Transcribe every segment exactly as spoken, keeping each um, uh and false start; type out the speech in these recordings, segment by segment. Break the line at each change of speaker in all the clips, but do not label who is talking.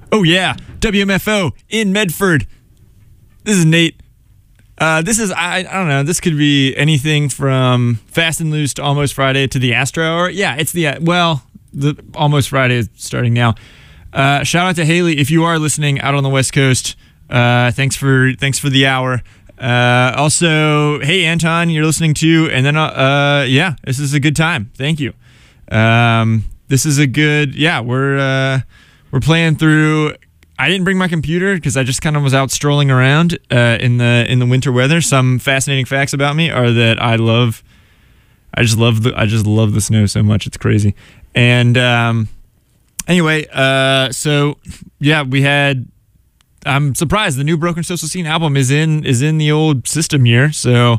Oh, yeah. W M F O in Medford. This is Nate. Uh, this is, I, I don't know, this could be anything from Fast and Loose to Almost Friday to the Astro Hour. Yeah, it's the, well, the Almost Friday is starting now. Uh, shout out to Haley if you are listening out on the West Coast. Uh, thanks for thanks for the hour. Uh, also, hey, Anton, you're listening too. And then, uh, uh, yeah, this is a good time. Thank you. Um, this is a good, yeah, we're, uh, we're playing through. I didn't bring my computer because I just kind of was out strolling around uh, in the in the winter weather. Some fascinating facts about me are that I love, I just love the I just love the snow so much, it's crazy. And um, anyway, uh, so yeah, we had. I'm surprised the new Broken Social Scene album is in is in the old system here. So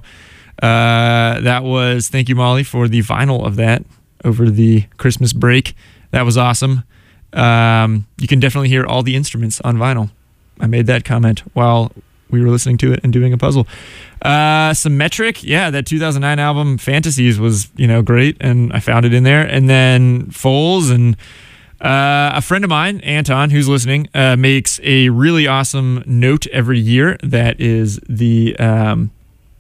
uh, that was thank you, Molly, for the vinyl of that over the Christmas break. That was awesome. Um, you can definitely hear all the instruments on vinyl. I made that comment while we were listening to it and doing a puzzle. Uh, Symmetric, yeah, that two thousand nine album Fantasies was, you know, great, and I found it in there. And then Foals and uh, a friend of mine, Anton, who's listening, uh, makes a really awesome note every year. That is the um,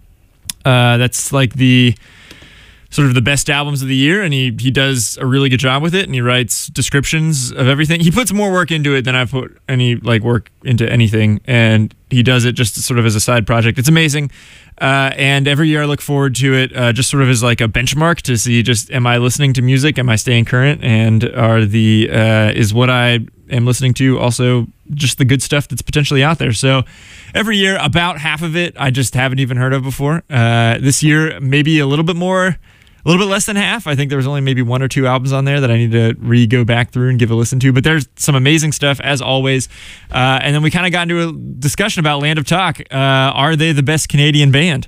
uh, that's like the sort of the best albums of the year, and he he does a really good job with it, and he writes descriptions of everything. He puts more work into it than I've put any like work into anything, and he does it just sort of as a side project. It's amazing, uh, and every year I look forward to it, uh, just sort of as like a benchmark to see just am I listening to music, am I staying current, and are the uh, is what I am listening to also just the good stuff that's potentially out there. So every year, about half of it I just haven't even heard of before. Uh, this year, maybe a little bit more. A little bit less than half. I think there was only maybe one or two albums on there that I need to re-go back through and give a listen to. But there's some amazing stuff, as always. Uh, and then we kind of got into a discussion about Land of Talk. Uh, are they the best Canadian band?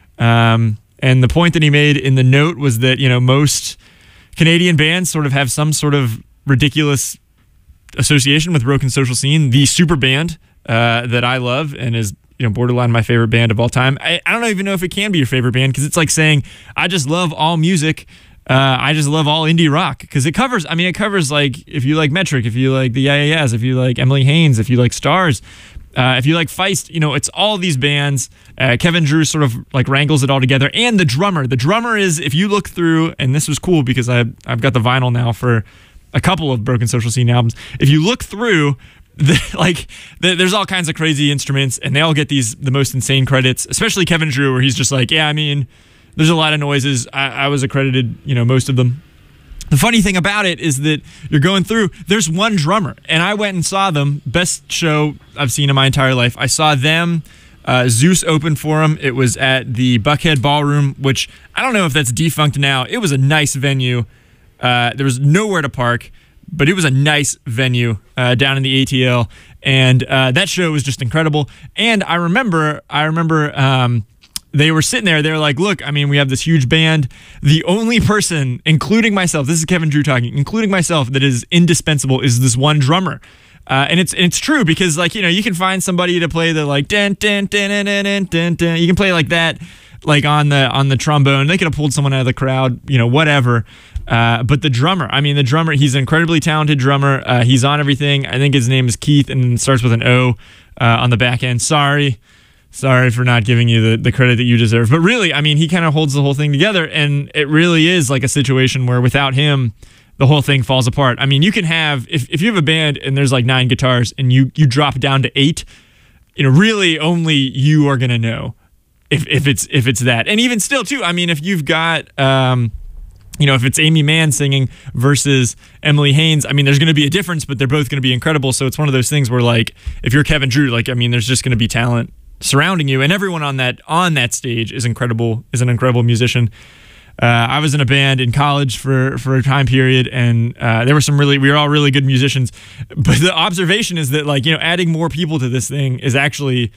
Um, and the point that he made in the note was that, you know, most Canadian bands sort of have some sort of ridiculous association with Broken Social Scene. The super band uh, that I love and is, you know, borderline my favorite band of all time. I, I don't even know if it can be your favorite band because it's like saying, I just love all music. Uh, I just love all indie rock because it covers, I mean, it covers like, if you like Metric, if you like the Yeah Yeah Yeahs, if you like Emily Haines, if you like Stars, uh, if you like Feist, you know, it's all these bands. Uh, Kevin Drew sort of like wrangles it all together. And the drummer, the drummer is, if you look through, and this was cool because I, I've got the vinyl now for a couple of Broken Social Scene albums. If you look through, The, like the, there's all kinds of crazy instruments and they all get these the most insane credits, especially Kevin Drew, where he's just like, yeah, I mean, there's a lot of noises. I, I was accredited, you know, most of them. The funny thing about it is that you're going through, there's one drummer, and I went and saw them. Best show I've seen in my entire life. I saw them. Uh, Zeus opened for them. It was at the Buckhead Ballroom, which I don't know if that's defunct now. It was a nice venue. Uh, there was nowhere to park, but it was a nice venue uh, down in the A T L, and uh, that show was just incredible. And I remember, I remember um, they were sitting there. They were like, "Look, I mean, we have this huge band. The only person, including myself, this is Kevin Drew talking, including myself, that is indispensable is this one drummer." Uh, and it's it's true because, like, you know, you can find somebody to play the like dun dun dun dun dun dun dun dun. You can play like that, like on the on the trombone. They could have pulled someone out of the crowd, you know, whatever. Uh, but the drummer, I mean, the drummer, he's an incredibly talented drummer. Uh, he's on everything. I think his name is Keith and starts with an O uh, on the back end. Sorry. Sorry for not giving you the, the credit that you deserve. But really, I mean, he kind of holds the whole thing together. And it really is like a situation where without him, the whole thing falls apart. I mean, you can have, if, if you have a band and there's like nine guitars and you, you drop down to eight, you know, really only you are going to know if, if it's if it's that. And even still, too, I mean, if you've got... Um, You know, if it's Amy Mann singing versus Emily Haines, I mean, there's going to be a difference, but they're both going to be incredible. So it's one of those things where, like, if you're Kevin Drew, like, I mean, there's just going to be talent surrounding you, and everyone on that on that stage is incredible, is an incredible musician. Uh, I was in a band in college for for a time period, and uh, there were some really, we were all really good musicians. But the observation is that, like, you know, adding more people to this thing is actually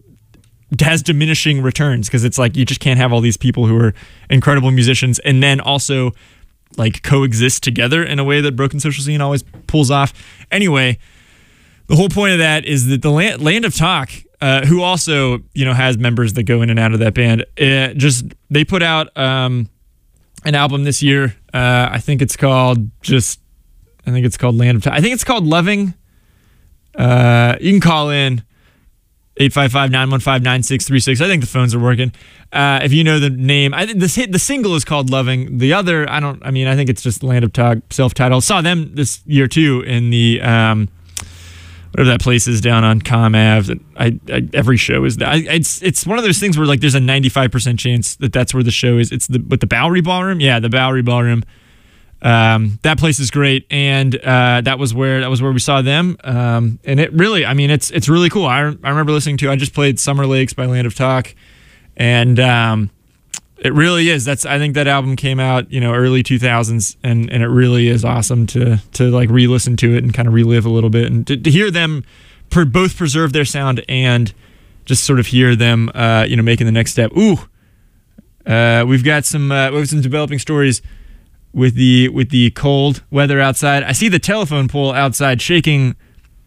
has diminishing returns because it's like you just can't have all these people who are incredible musicians and then also like coexist together in a way that Broken Social Scene always pulls off. Anyway, the whole point of that is that the Land, Land of Talk, uh, who also, you know, has members that go in and out of that band, it just they put out um, an album this year. Uh, I think it's called just I think it's called Land of Talk. I think it's called Loving. Uh, you can call in eight five five, nine one five, nine six three six. I think the phones are working. Uh, if you know the name, I think this hit, the single is called Loving. The other, I don't, I mean, I think it's just Land of Talk, self-titled. Saw them this year too in the, um, whatever that place is down on Com Ave. I, I, every show is that. I, it's it's one of those things where like there's a ninety-five percent chance that that's where the show is. It's the with the Bowery Ballroom. Yeah, the Bowery Ballroom. Um, that place is great, and uh, that was where that was where we saw them. Um, and it really, I mean, it's it's really cool. I, I remember listening to. I just played Summer Lakes by Land of Talk, and um, it really is. That's I think that album came out, you know, early two thousands, and and it really is awesome to to like re-listen to it and kind of relive a little bit, and to, to hear them per, both preserve their sound and just sort of hear them, uh, you know, making the next step. Ooh, uh, we've got some uh, we have some developing stories with the with the cold weather outside. I see the telephone pole outside shaking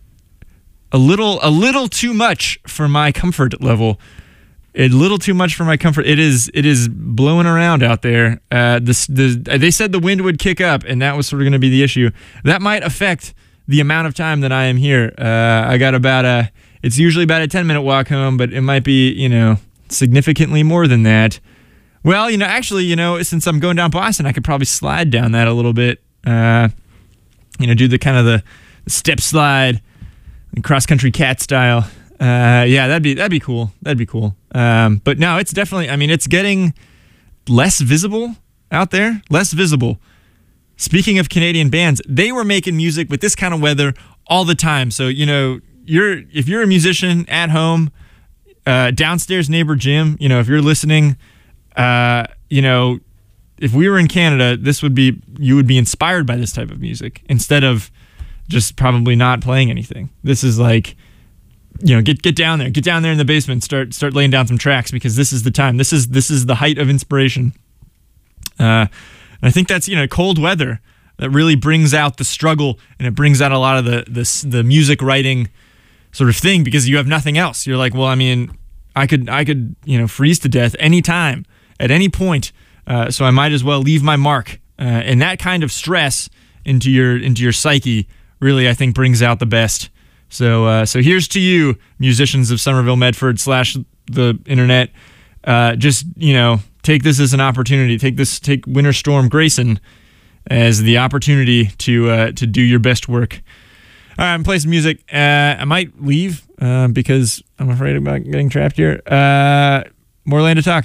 a little a little too much for my comfort level. A little too much for my comfort. It is it is blowing around out there. Uh, this the they said the wind would kick up, and that was sort of going to be the issue. That might affect the amount of time that I am here. Uh, I got about a. It's usually about a ten minute walk home, but it might be, you know, significantly more than that. Well, you know, actually, you know, since I'm going down Boston, I could probably slide down that a little bit. Uh, you know, do the kind of the step slide, cross country cat style. Uh, yeah, that'd be that'd be cool. That'd be cool. Um, but no, it's definitely. I mean, it's getting less visible out there. Less visible. Speaking of Canadian bands, they were making music with this kind of weather all the time. So you know, you're if you're a musician at home, uh, downstairs neighbor Jim. You know, if you're listening. Uh, you know, if we were in Canada, this would be, you would be inspired by this type of music instead of just probably not playing anything. This is like, you know, get get down there, get down there in the basement, start start laying down some tracks because this is the time. This is this is the height of inspiration. Uh, and I think that's, you know, cold weather that really brings out the struggle, and it brings out a lot of the the the music writing sort of thing because you have nothing else. You're like, well, I mean, I could I could you know freeze to death anytime. At any point, uh, so I might as well leave my mark. Uh, and that kind of stress into your into your psyche really, I think, brings out the best. So, uh, so here's to you, musicians of Somerville, Medford, slash the internet. Uh, just you know, take this as an opportunity. Take this, take Winter Storm Grayson as the opportunity to uh, to do your best work. All right, I'm playing some music. Uh, I might leave uh, because I'm afraid about getting trapped here. Uh, more Land of Talk.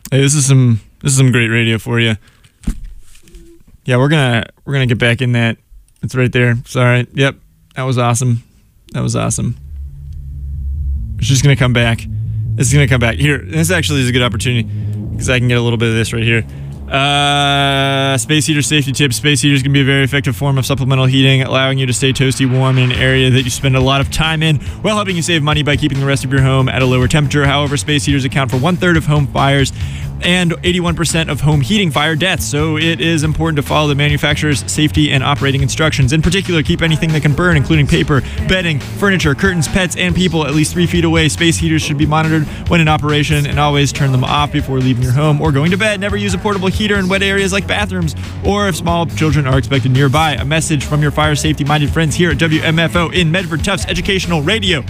Hey, this is some this is some great radio for you. Yeah, we're gonna we're gonna get back in that. It's right there. Sorry. Yep, that was awesome. That was awesome. It's just gonna come back. It's gonna come back here. This actually is a good opportunity because I can get a little bit of this right here. Uh, space heater safety tips. Space heaters can be a very effective form of supplemental heating, allowing you to stay toasty warm in an area that you spend a lot of time in, while helping you save money by keeping the rest of your home at a lower temperature. However, space heaters account for one third of home fires and eighty-one percent of home heating fire deaths, so it is important to follow the manufacturer's safety and operating instructions. In particular, keep anything that can burn, including paper, bedding, furniture, curtains, pets, and people, at least three feet away. Space heaters should be monitored when in operation, and always turn them off before leaving your home or going to bed. Never use a portable heater in wet areas like bathrooms or if small children are expected nearby. A message from your fire safety-minded friends here at W M F O in Medford, Tufts Educational Radio.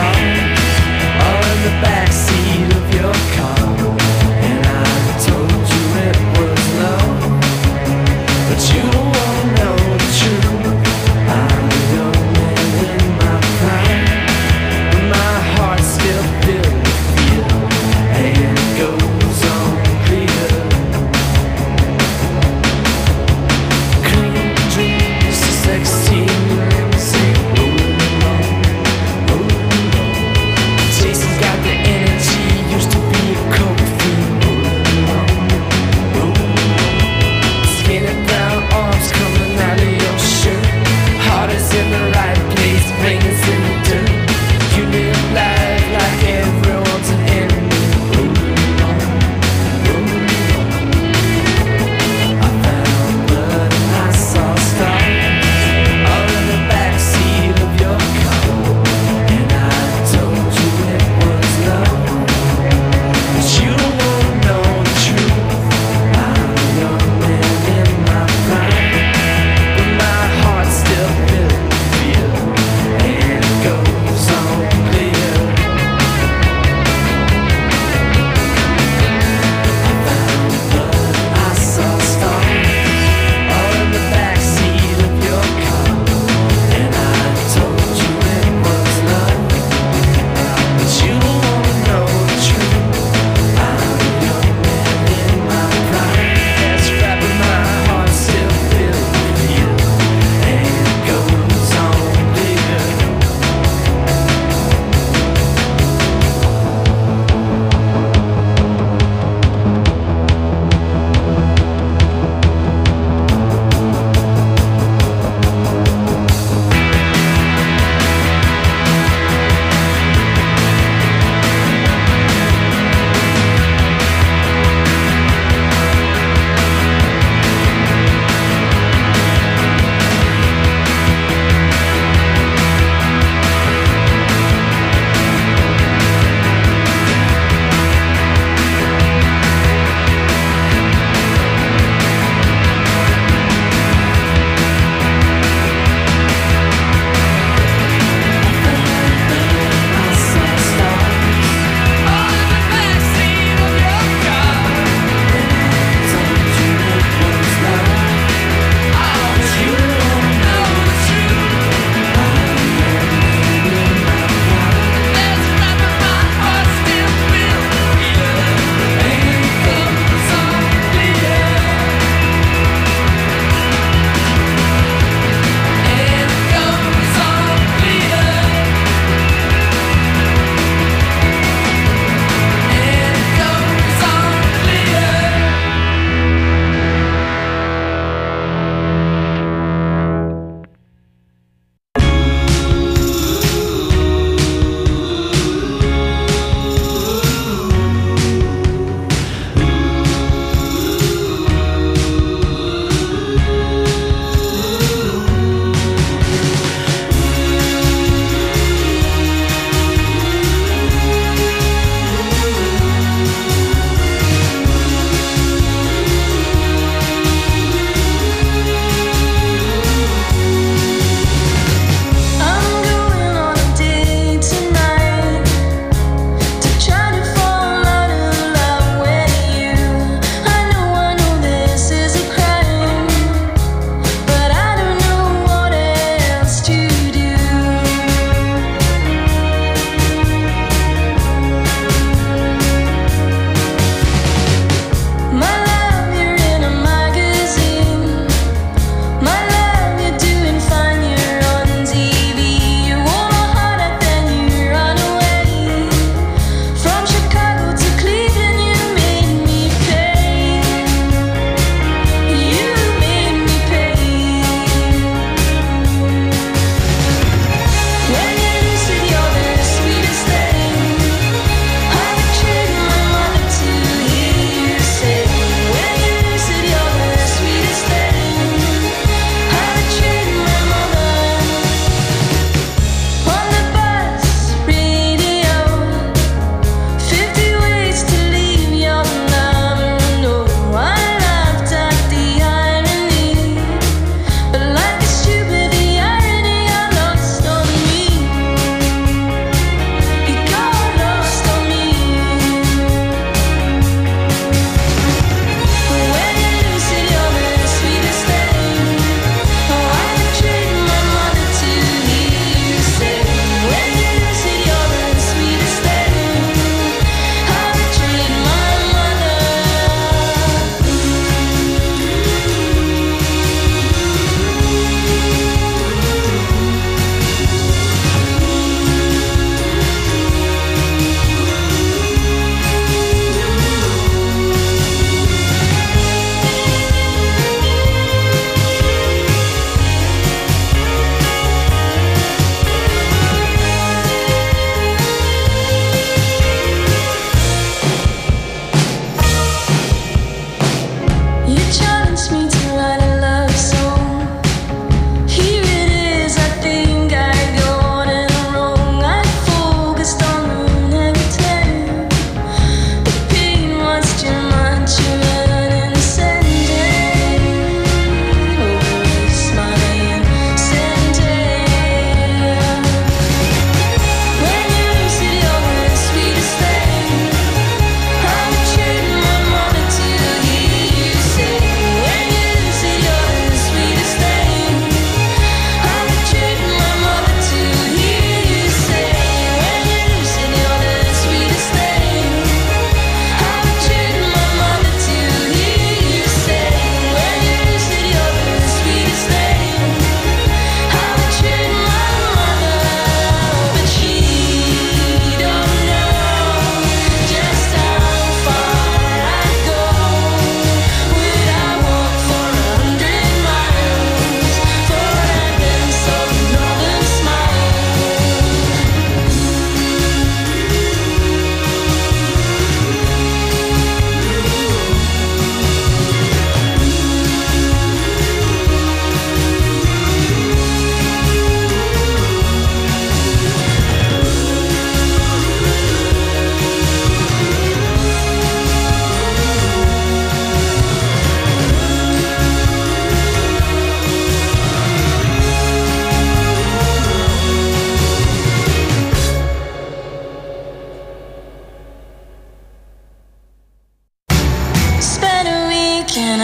Backseat of your car, and I told you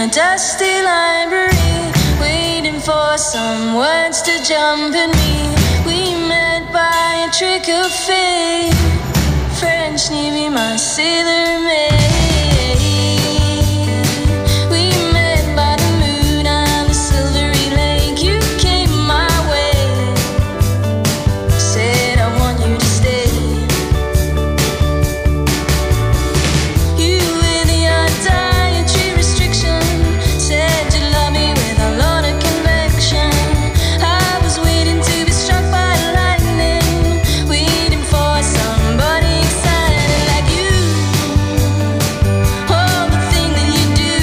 a dusty library, waiting for some words to jump at me. We met by a trick of fate, French Navy, my sailor maid. We met by the moon and the silvery lake. You came my way, said I want you to stay. You with your dietary restriction said you love me with a lot of conviction. I was waiting to be struck by lightning, waiting for somebody excited like you. Oh, the thing that you do,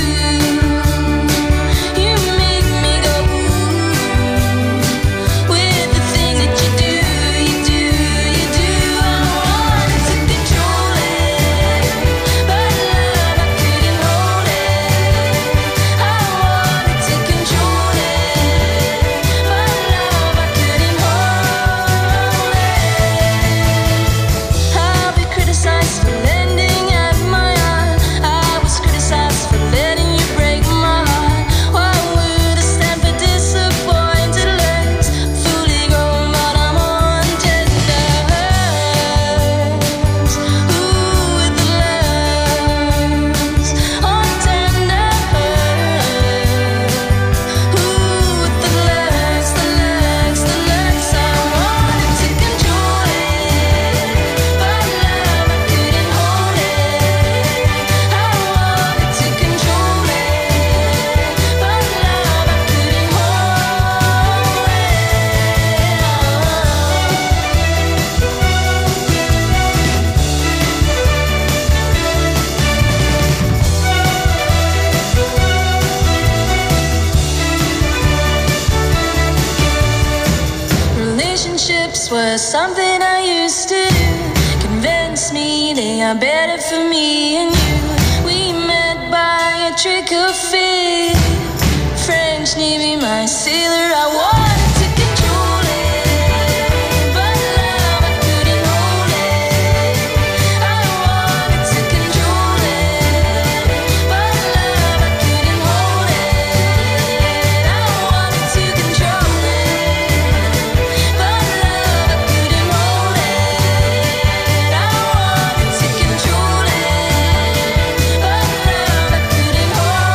you make me go ooh. With the thing that you do, you do, you do. I wanted to control it, but love, I couldn't hold it. I wanted to control it, but love, I couldn't hold it. I'll be criticized for lending at my heart. I was criticized for letting you break my heart. Why would I stand for disappointed legs? Fully grown, but I'm on tender hooks. Ooh, with the legs, on tender hooks. Ooh, with the legs, the legs, the legs. I wanted to control it, but love, I couldn't hold it. I wanted to control it, but love, I couldn't hold it. Relationships were something I used to do. Convince me they are better for me and you. We met by a trick of fate, French Navy, my sailor. I wanted to control it, but love, I couldn't hold it. I wanted to control it, but love, I couldn't hold it. I wanted to control it, but love, I couldn't hold it. I wanted to control it, but love, I couldn't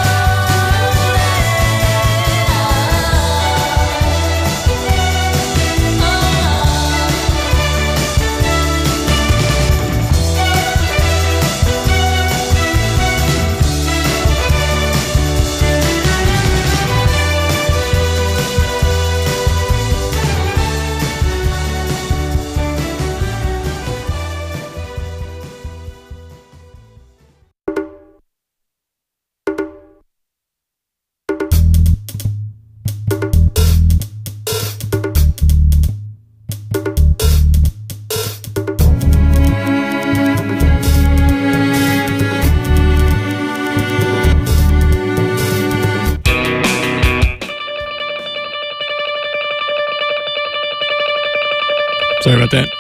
Sorry about that.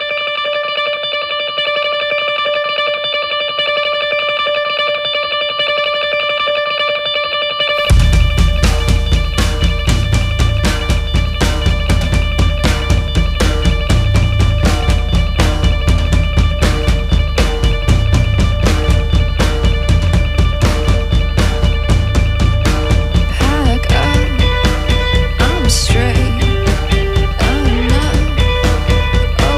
Pack up, I'm straight. Oh no,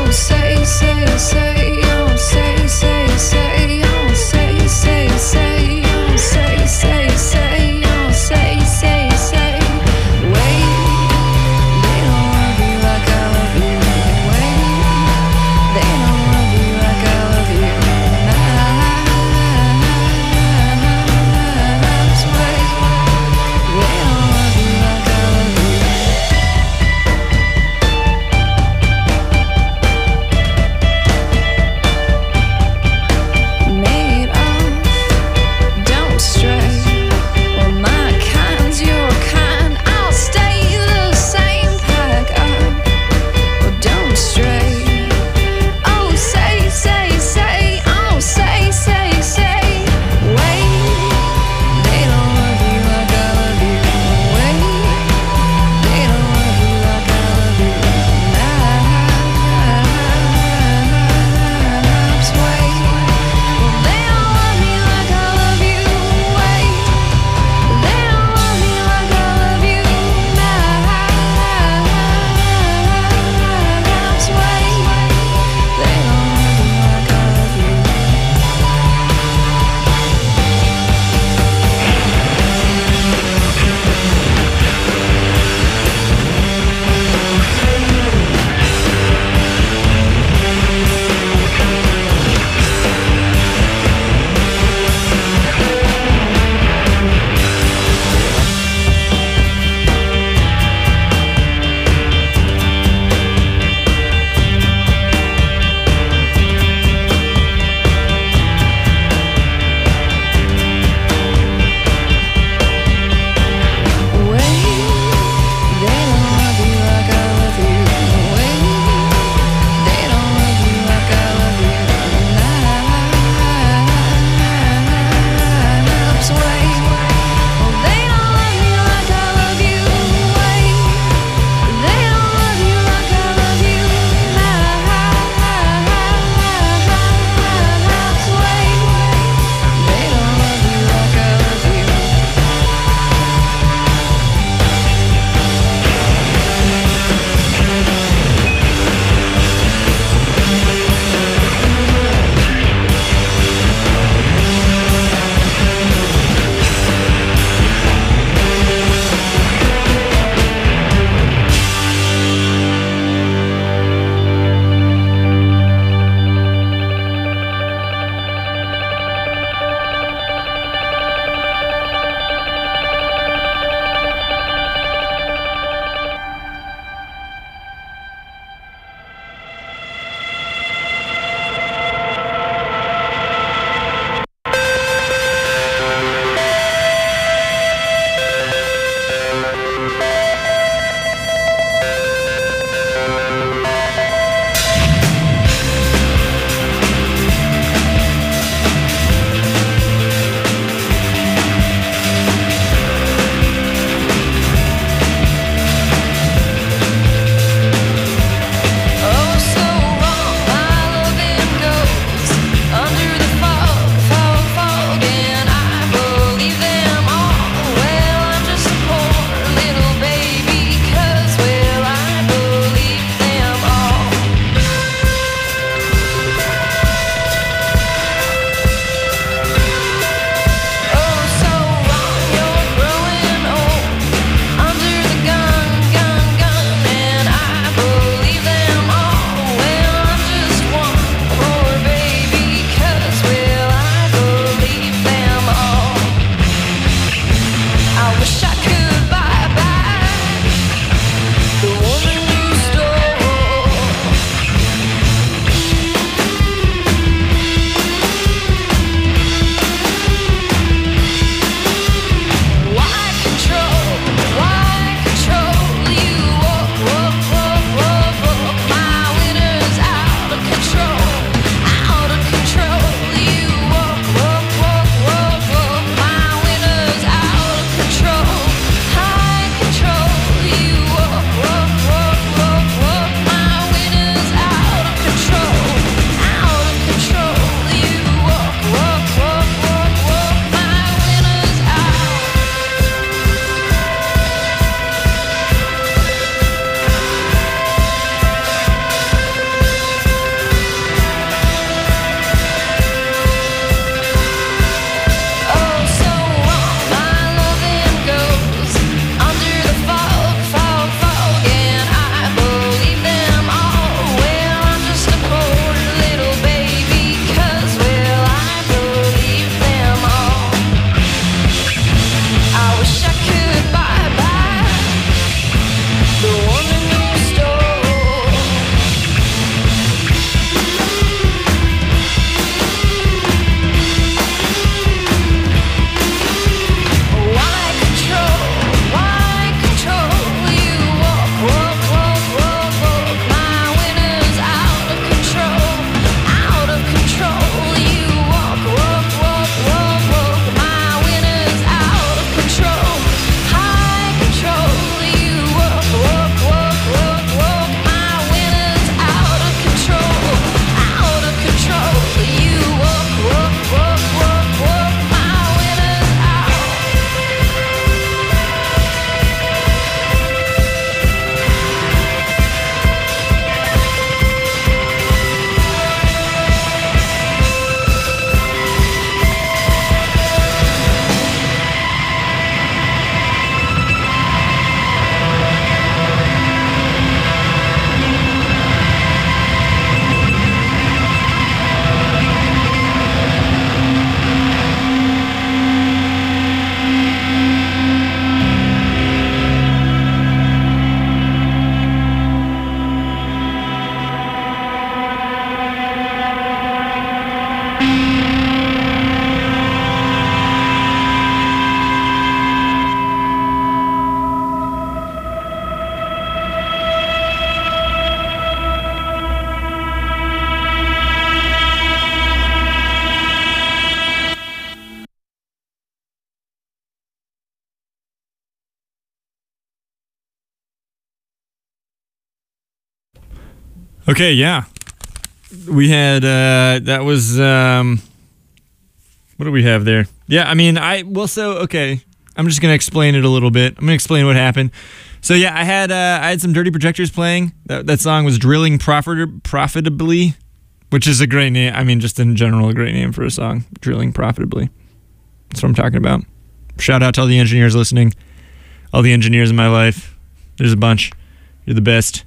Okay, yeah. We had, uh, that was, um, what do we have there? Yeah, I mean, I, well, so, okay. I'm just going to explain it a little bit. I'm going to explain what happened. So, yeah, I had, uh, I had some Dirty Projectors playing. That, that song was Drilling Profit- Profitably, which is a great name. I mean, just in general, a great name for a song. Drilling Profitably. That's what I'm talking about. Shout out to all the engineers listening. All the engineers in my life. There's a bunch. You're the best.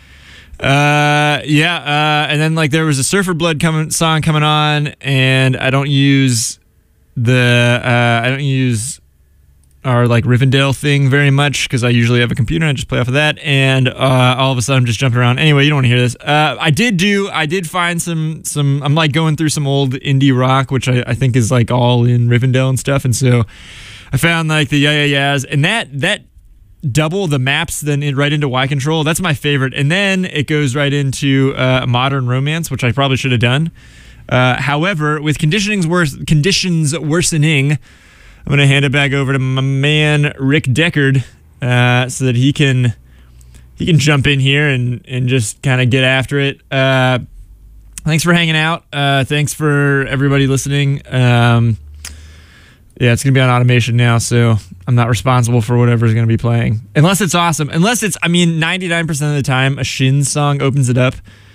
Uh, yeah, uh, and then like there was a Surfer Blood coming song coming on, and I don't use the uh, I don't use our like Rivendell thing very much because I usually have a computer and I just play off of that, and uh, all of a sudden I'm just jumping around. Anyway, you don't want to hear this. Uh, I did do I did find some some I'm like going through some old indie rock, which I, I think is like all in Rivendell and stuff, and so I found like the Yeah Yeah Yeahs, and that that. double the maps then in, right into Y Control. That's my favorite. And then it goes right into uh, Modern Romance, which I probably should have done. Uh, however, with conditionings worse, conditions worsening, I'm going to hand it back over to my man Rick Deckard uh, so that he can he can jump in here and, and just kind of get after it. Uh, thanks for hanging out. Uh, thanks for everybody listening. Um, Yeah, it's going to be on automation now, so I'm not responsible for whatever's going to be playing. Unless it's awesome. Unless it's, I mean, ninety-nine percent of the time, a Shins song opens it up.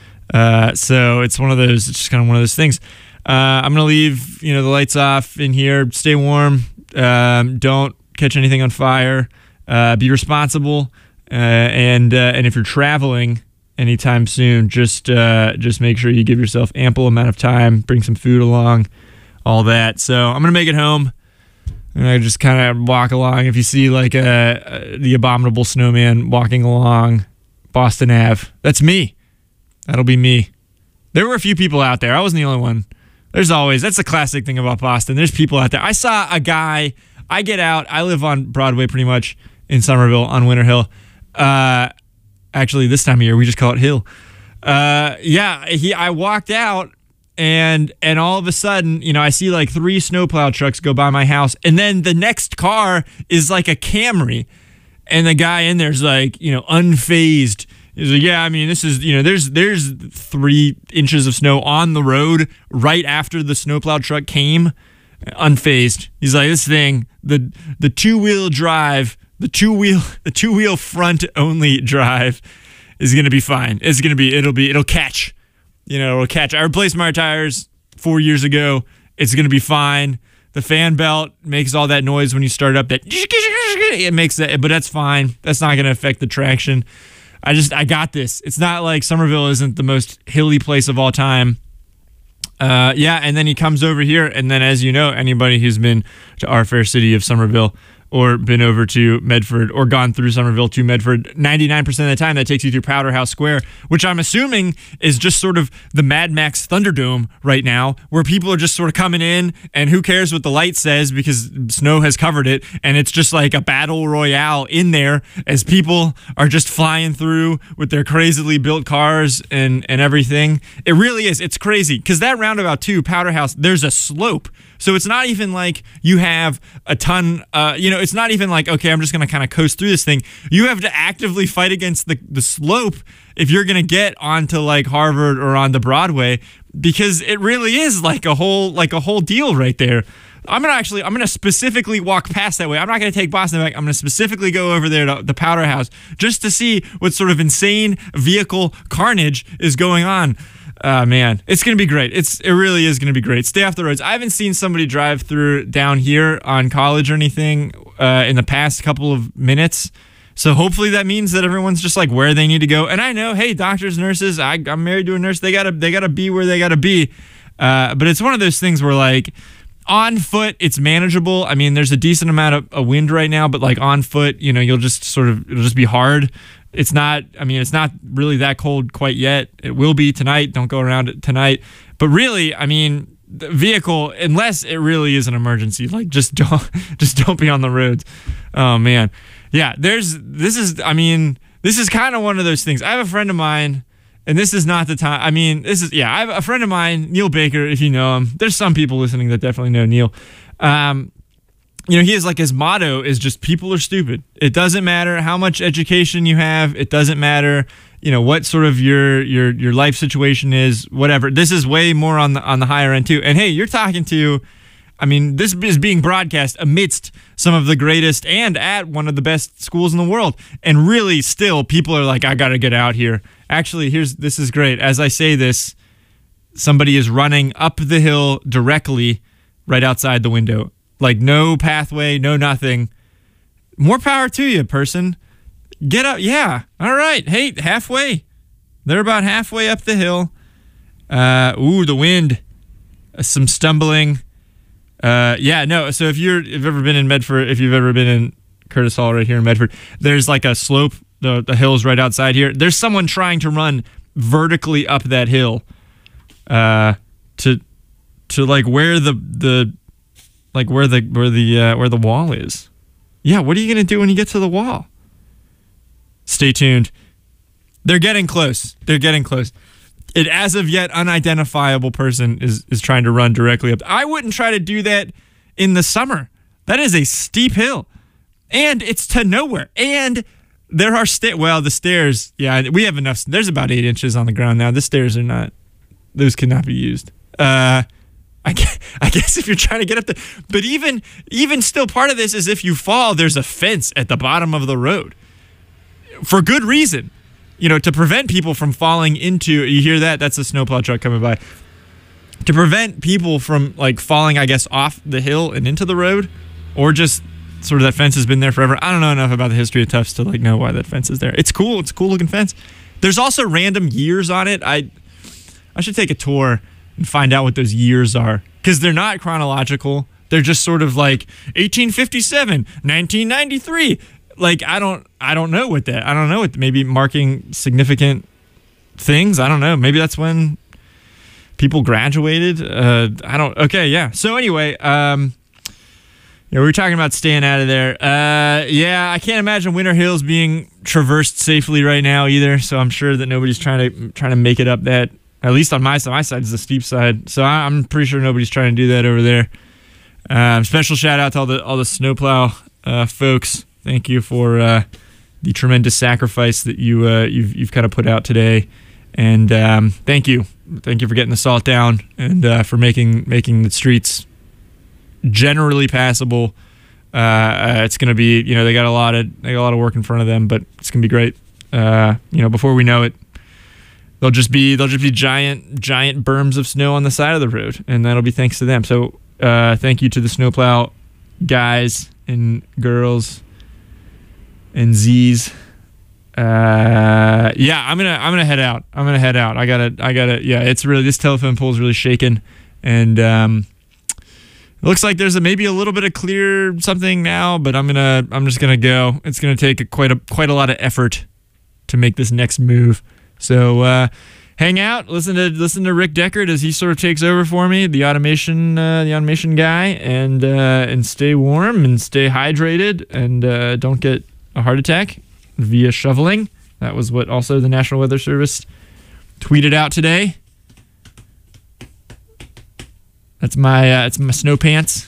Uh, so it's one of those, it's just kind of one of those things. Uh, I'm going to leave, you know, the lights off in here. Stay warm. Um, don't catch anything on fire. Uh, be responsible. Uh, and uh, and if you're traveling anytime soon, just uh, just make sure you give yourself ample amount of time. Bring some food along, all that. So I'm going to make it home. And I just kind of walk along. If you see like a, a, the Abominable Snowman walking along Boston Avenue, that's me. That'll be me. There were a few people out there. I wasn't the only one. There's always, that's the classic thing about Boston. There's people out there. I saw a guy, I get out, I live on Broadway pretty much in Somerville on Winter Hill. Uh, actually, this time of year, we just call it Hill. Uh, yeah, he. I walked out. And and all of a sudden, you know, I see like three snowplow trucks go by my house. And then the next car is like a Camry. And the guy in there's like, you know, unfazed. He's like, yeah, I mean, this is, you know, there's there's three inches of snow on the road right after the snowplow truck came. Unfazed. He's like, this thing, the the two-wheel drive, the two-wheel, the two-wheel front only drive is going to be fine. It's going to be, it'll be, it'll catch. You know, it'll catch. I replaced my tires four years ago. It's going to be fine. The fan belt makes all that noise when you start up. That it makes that, but that's fine. That's not going to affect the traction. I just, I got this. It's not like Somerville isn't the most hilly place of all time. Uh, yeah, and then he comes over here, and then as you know, anybody who's been to our fair city of Somerville or been over to Medford or gone through Somerville to Medford, ninety-nine percent of the time that takes you through Powderhouse Square, which I'm assuming is just sort of the Mad Max Thunderdome right now, where people are just sort of coming in and who cares what the light says because snow has covered it, and it's just like a battle royale in there as people are just flying through with their crazily built cars and, and everything. It really is. It's crazy because that roundabout too, Powderhouse, there's a slope. So it's not even like you have a ton, uh, you know, it's not even like, okay, I'm just going to kind of coast through this thing. You have to actively fight against the, the slope if you're going to get onto like Harvard or onto Broadway, because it really is like a whole, like a whole deal right there. I'm going to actually, I'm going to specifically walk past that way. I'm not going to take Boston back. I'm going to specifically go over there to the Powderhouse just to see what sort of insane vehicle carnage is going on. Uh, man, it's going to be great. It's It really is going to be great. Stay off the roads. I haven't seen somebody drive through down here on College or anything uh, in the past couple of minutes. So hopefully that means that everyone's just like where they need to go. And I know, hey, doctors, nurses, I, I'm married to a nurse. They gotta, they gotta be where they gotta be. Uh, but it's one of those things where like on foot, it's manageable. I mean, there's a decent amount of, of wind right now, but like on foot, you know, you'll just sort of, it'll just be hard. It's not, I mean, it's not really that cold quite yet. It will be tonight. Don't go around it tonight. But really, I mean, the vehicle, unless it really is an emergency, like just don't, just don't be on the roads. Oh man. Yeah, there's, this is, I mean, this is kind of one of those things. I have a friend of mine, and this is not the time. I mean, this is, yeah, I have a friend of mine, Neil Baker, if you know him. There's some people listening that definitely know Neil. Um, You know, he is like, his motto is just people are stupid. It doesn't matter how much education you have. It doesn't matter, you know, what sort of your your your life situation is, whatever. This is way more on the on the higher end too. And hey, you're talking to, I mean, this is being broadcast amidst some of the greatest and at one of the best schools in the world. And really still people are like, I got to get out here. Actually, here's this is great. As I say this, somebody is running up the hill directly right outside the window. Like no pathway, no nothing. More power to you, person. Get up. Yeah. All right. Hey, halfway. They're about halfway up the hill. Uh, ooh, the wind. Uh, some stumbling. Uh, yeah, no. So if you're, if you've ever been in Medford, if you've ever been in Curtis Hall right here in Medford, there's like a slope. The, the hill's right outside here. There's someone trying to run vertically up that hill. Uh, to, to like where the, the, like where the, where the, uh, where the wall is. Yeah. What are you going to do when you get to the wall? Stay tuned. They're getting close. They're getting close. An as of yet unidentifiable person is, is trying to run directly up. I wouldn't try to do that in the summer. That is a steep hill. And it's to nowhere. And there are stairs. Well, the stairs, yeah, we have enough. There's about eight inches on the ground now. The stairs are not, those cannot be used. Uh, I guess, I guess if you're trying to get up there. But even, even still, part of this is if you fall, there's a fence at the bottom of the road. For good reason, you know, to prevent people from falling into, you hear that? That's a snowplow truck coming by. To prevent people from like falling, I guess, off the hill and into the road, or just sort of that fence has been there forever. I don't know enough about the history of Tufts to like know why that fence is there. It's cool. It's a cool looking fence. There's also random years on it. I, I should take a tour and find out what those years are because they're not chronological. They're just sort of like eighteen fifty-seven, nineteen ninety-three. Like, I don't I don't know what that, I don't know what, maybe marking significant things. I don't know. Maybe that's when people graduated. Uh, I don't, okay, yeah. So anyway, um, yeah, we were talking about staying out of there. Uh, yeah, I can't imagine Winter Hills being traversed safely right now either. So I'm sure that nobody's trying to trying to make it up that, at least on my side. My side is the steep side. So I'm pretty sure nobody's trying to do that over there. Um, special shout out to all the, all the snowplow uh, folks. Thank you for uh, the tremendous sacrifice that you uh, you've you've kind of put out today, and um, thank you, thank you for getting the salt down and uh, for making making the streets generally passable. Uh, uh, it's gonna be, you know, they got a lot of they got a lot of work in front of them, but it's gonna be great. Uh, you know, before we know it, they'll just be they'll just be giant giant berms of snow on the side of the road, and that'll be thanks to them. So uh, thank you to the snowplow guys and girls. And Z's, uh, yeah, I'm gonna I'm gonna head out. I'm gonna head out. I gotta I gotta yeah. It's really, this telephone pole is really shaking, and um, it looks like there's a, maybe a little bit of clear something now. But I'm gonna I'm just gonna go. It's gonna take a, quite a quite a lot of effort to make this next move. So uh, hang out, listen to listen to Rick Deckard as he sort of takes over for me, the automation uh, the automation guy, and uh, and stay warm and stay hydrated, and uh, don't get a heart attack via shoveling. That was what also the National Weather Service tweeted out today. That's my uh, it's my snow pants.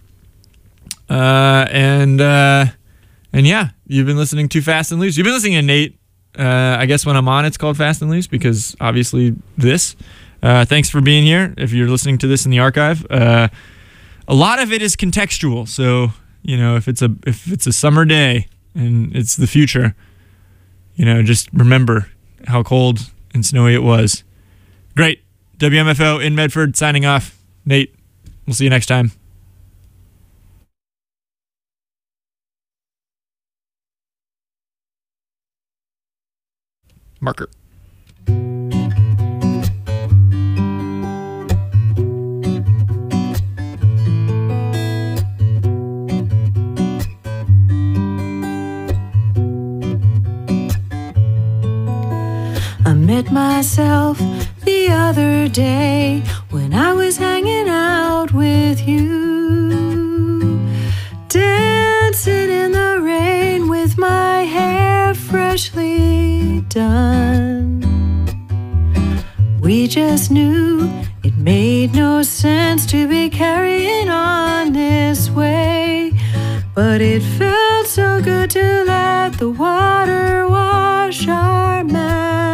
Uh, and uh, and yeah, you've been listening to Fast and Loose. You've been listening to Nate. Uh, I guess when I'm on, it's called Fast and Loose because obviously this. Uh, thanks for being here. If you're listening to this in the archive, uh, a lot of it is contextual. So you know, if it's a if it's a summer day and it's the future, you know, just remember how cold and snowy it was. Great. W M F O in Medford signing off. Nate, we'll see you next time. Marker.
I met myself the other day when I was hanging out with you, dancing in the rain with my hair freshly done. We just knew it made no sense to be carrying on this way, but it felt so good to let the water wash our minds.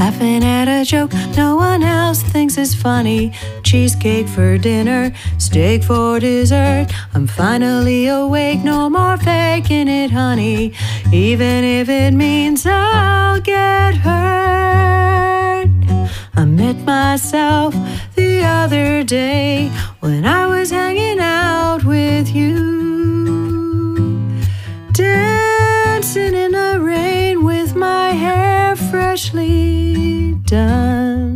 laughing at a joke no one else thinks is funny. Cheesecake for dinner, steak for dessert. I'm finally awake, no more faking it, honey, even if it means I'll get hurt. I met myself the other day when I was hanging out with you, dancing in the rain with my hair freshly done.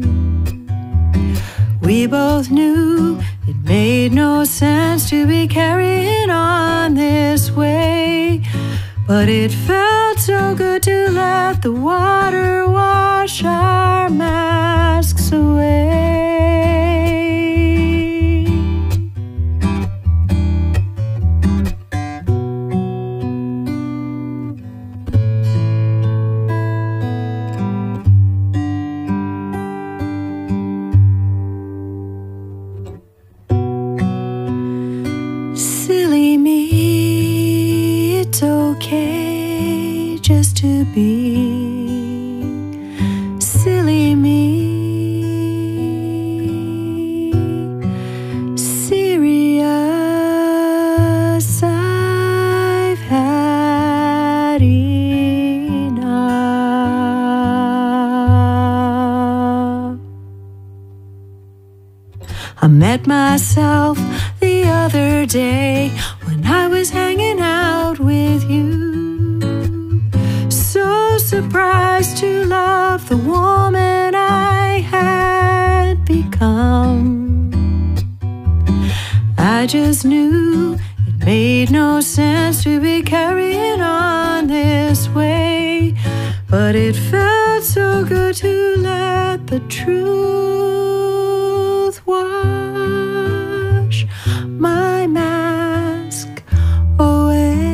We both knew it made no sense to be carrying on this way, but it felt so good to let the water wash our masks away. Silly me, it's okay just to be silly me. Serious, I've had enough. I met myself the other day when I was hanging out with you, so surprised to love the woman I had become. I just knew it made no sense to be carrying on this way, but it felt so good to let the truth wash my mask away.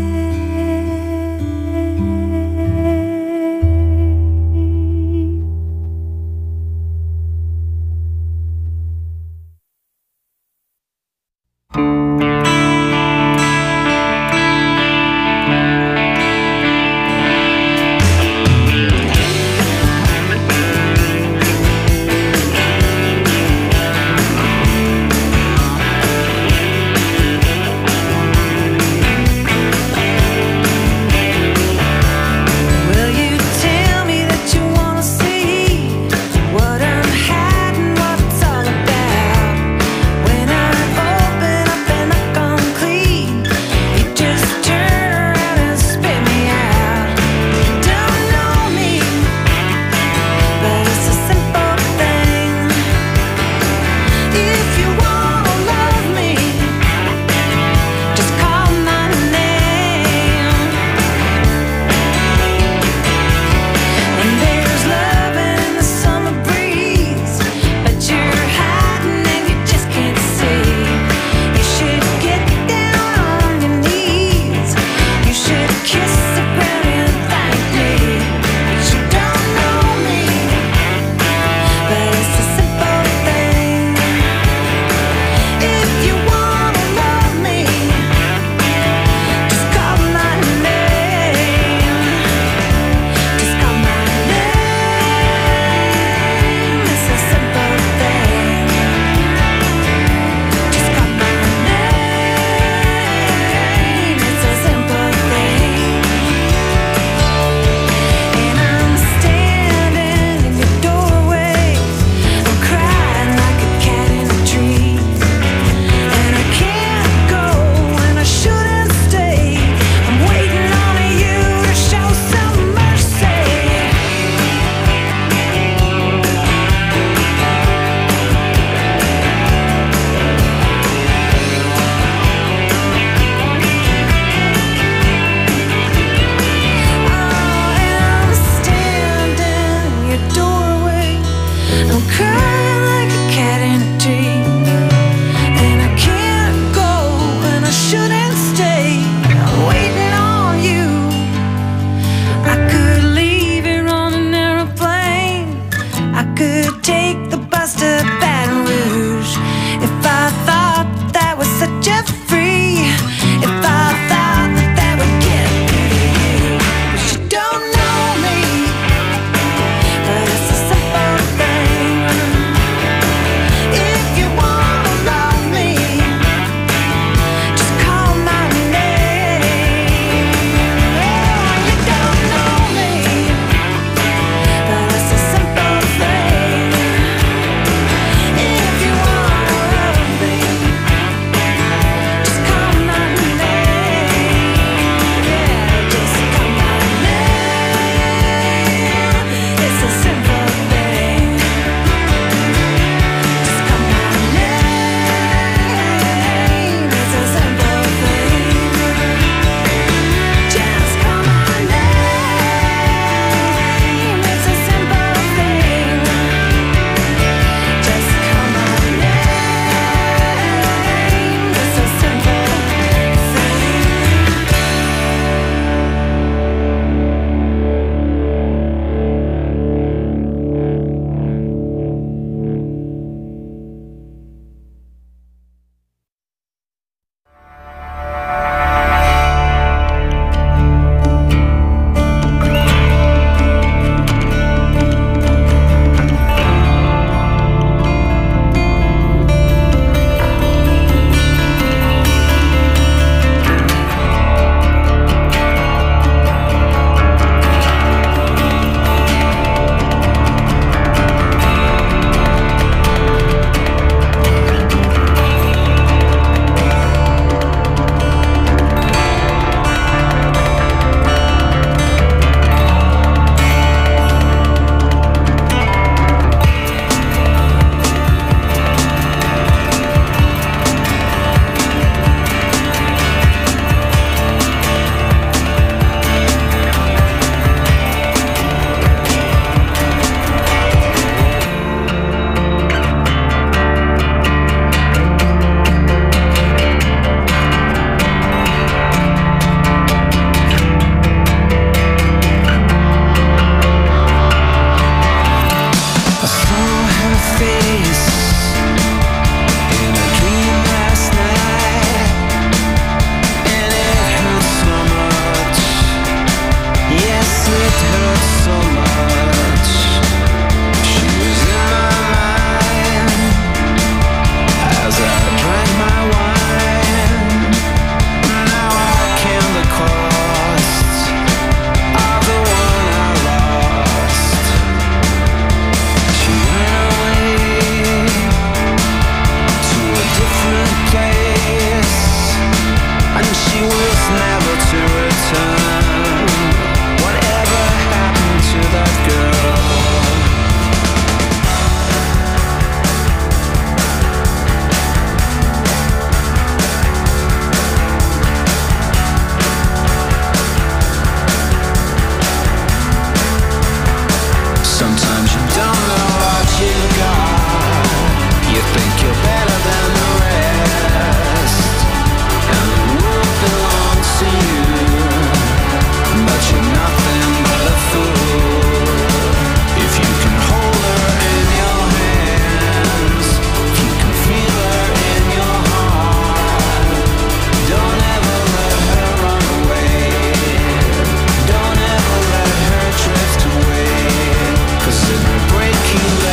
you